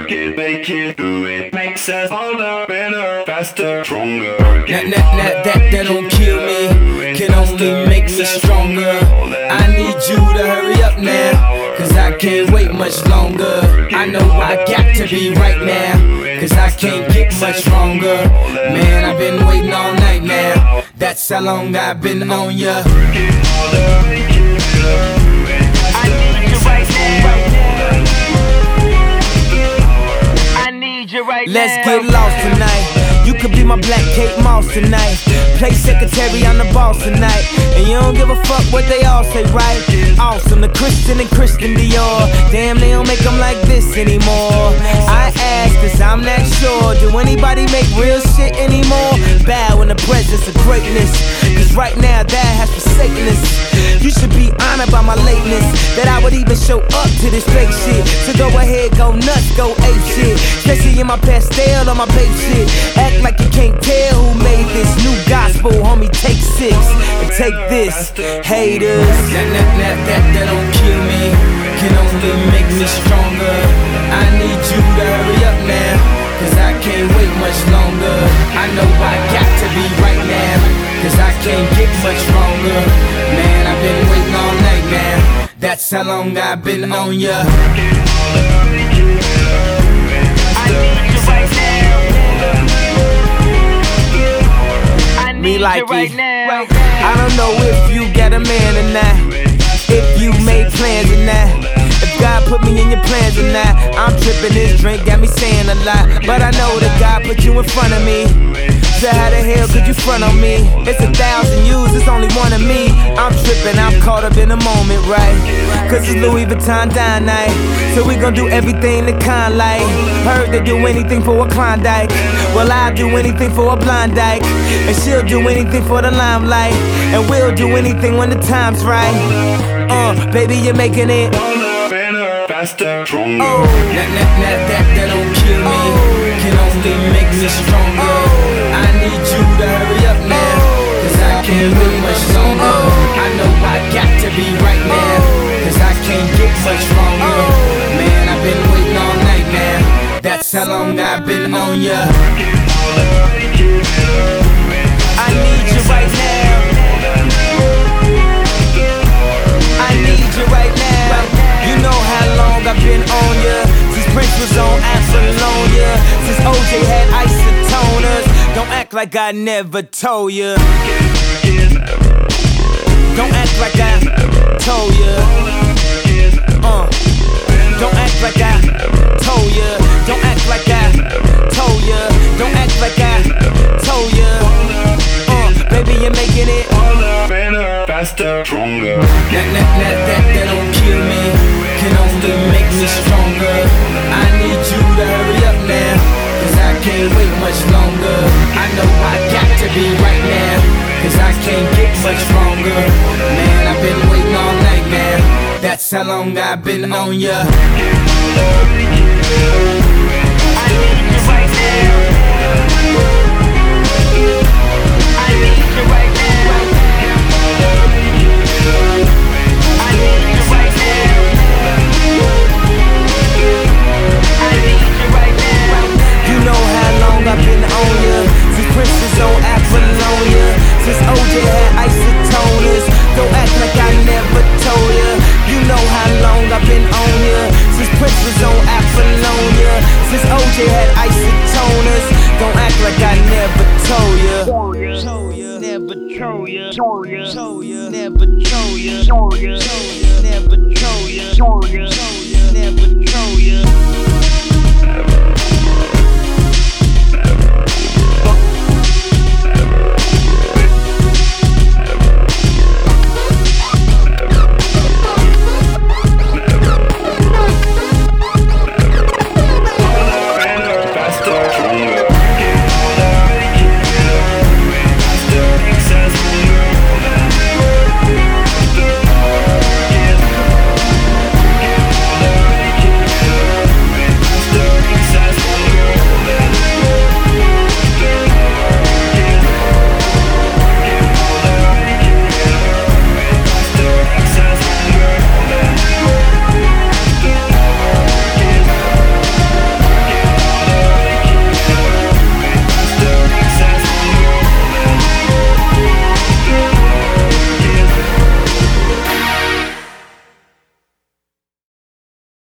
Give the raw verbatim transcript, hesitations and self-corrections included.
Work it, make it, do it. Makes us harder, better, faster, stronger. That, that, that, that, that don't kill me, can only make me stronger. I need you to hurry up now, cause I can't wait much longer. I know I got to be right now, cause I can't get much longer. Man, I've been waiting all night now, that's how long I've been on ya. I need you right now. I need you right now. Let's get lost tonight. You could be my black Kate Moss tonight. Play secretary, I'm the boss tonight. And you don't give a fuck what they all say, right? Awesome, the Christian and Christian Dior. Damn, they don't make them like this anymore. I ask, cause I'm not sure. Do anybody make real shit anymore? Bow in the presence of greatness, cause right now that has forsaken us. You should be honored by my lateness, that I would even show up to this fake shit. So go ahead, go nuts, go ape shit. Especially in my pastel or my babe shit. Act like you can't tell who made this new gospel, homie. Take six and take this, haters. That, that, that, that, that don't kill me, can only make me stronger. I need you to hurry up now, cause I can't wait much longer. I know I got to be right now, cause I can't get much longer. Man, I've been waiting all night now, that's how long I've been on ya. I need you right now. I need Me like you right it. now. I don't know if you got a man or not, if you made plans or not, if God put me in your plans or not. I'm tripping, this drink got me saying a lot, but I know that God put you in front of me. So how the hell could you front on me? It's a thousand yous, it's only one of me. I'm tripping, I'm caught up in the moment, right? Cause it's Louis Vuitton dine night, so we gon' do everything the kind like. Heard they do anything for a Klondike, well I'll do anything for a blind dyke, and she'll do anything for the limelight, and we'll do anything when the time's right. Uh, baby, you're making it Better, faster, stronger. oh. That, that, that, that, that don't kill me, can only make me stronger. I need you to hurry up now, cause I can't wait much longer. I know I got to be right now, cause I can't get much longer. Man, I've been waiting all night now, that's how long I've been on ya. I need you right now, I need you right now. You know how long I've been on ya, since Prince was on Apollonia, since O J had isotoners. Don't act like I never told ya, don't act like I told ya. Uh, don't act like I told ya, don't act like I told ya, don't act like I told ya. Uh, baby, you're making it Better, faster, stronger. That, that, that, that, that don't kill me, can only make me stronger. I need you to hurry up now, cause I can't wait much longer. I know I got to be right now, cause I can't get much longer. Man, I've been waiting all night now, that's how long I've been on ya. I need you right now. I need you right now. I need you right now. I need you right now. You know how long I've been on ya, since Prince was on Apollonia, since O J had isotoners. Don't act like I never told ya. You know how long I've been on ya, since Prince was on Apollonia, since O J had isotoners. Don't act like I never told ya. Told ya, never told ya, told ya, never told ya.